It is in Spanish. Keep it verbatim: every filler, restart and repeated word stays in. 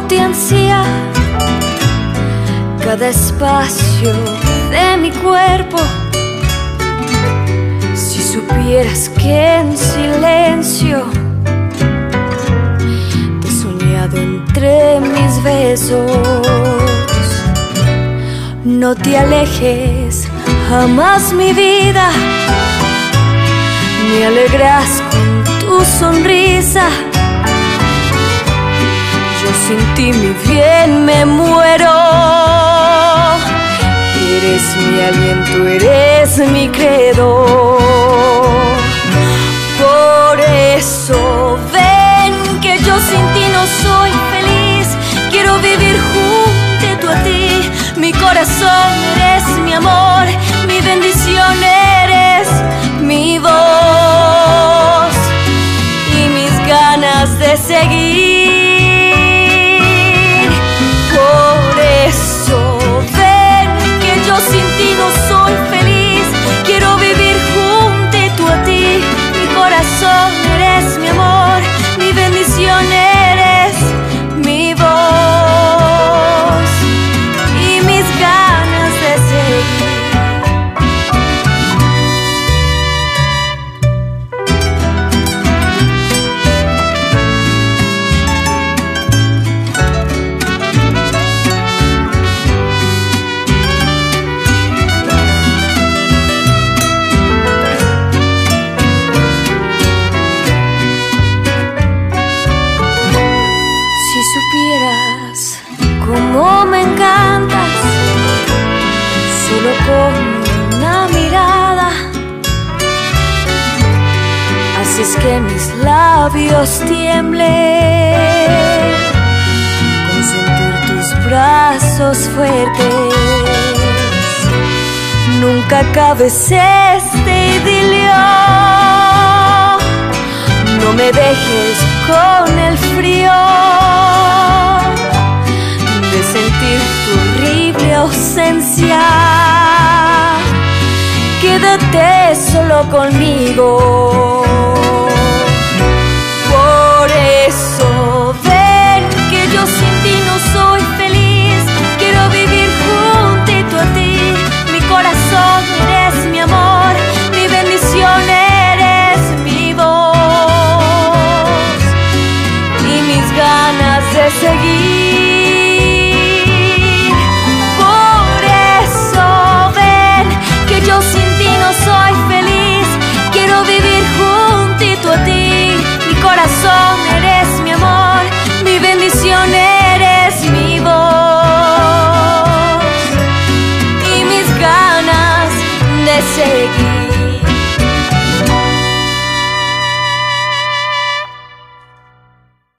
te ansía cada espacio de mi cuerpo. Si supieras que en silencio te he soñado entre mis besos. No te alejes jamás, mi vida, me alegras con tu sonrisa. Yo sin ti, mi bien, me muero. Eres mi aliento, eres mi credo. Por eso ven que yo sin ti no soy feliz. Quiero vivir junto a ti. Mi corazón eres mi amor, mi bendición eres mi voz y mis ganas de seguir. Por eso ven que yo sin ti no soy feliz. Quiero vivir junto a ti. Mi corazón eres mi amor, mi bendición eres mi voz y mis ganas de seguir. Si supieras cómo me encantas, solo con una mirada haces que mis labios tiemblen con sentir tus brazos fuertes. Nunca acabes este idilio, no me dejes con el frío de sentir tu horrible ausencia. Quédate solo conmigo. Por eso ven que yo sin ti no soy feliz. Quiero vivir junto a ti. Mi corazón eres mi amor, mi bendición eres mi voz y mis ganas de seguir. Por eso ven que yo sin ti no soy feliz. Quiero vivir junto a ti. Mi corazón eres mi amor, mi bendición eres mi voz y mis ganas de seguir.